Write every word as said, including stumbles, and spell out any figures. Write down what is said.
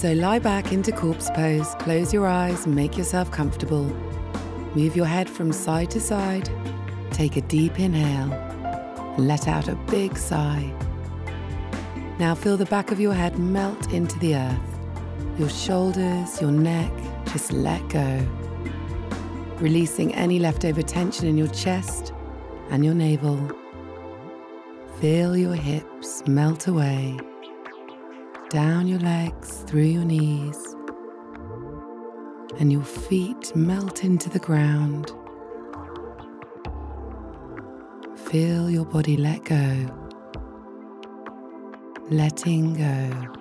So lie back into corpse pose, close your eyes and make yourself comfortable. Move your head from side to side. Take a deep inhale and let out a big sigh. Now feel the back of your head melt into the earth. Your shoulders, your neck, just let go. Releasing any leftover tension in your chest and your navel. Feel your hips melt away. Down your legs, through your knees. And your feet melt into the ground. Feel your body let go. Letting go.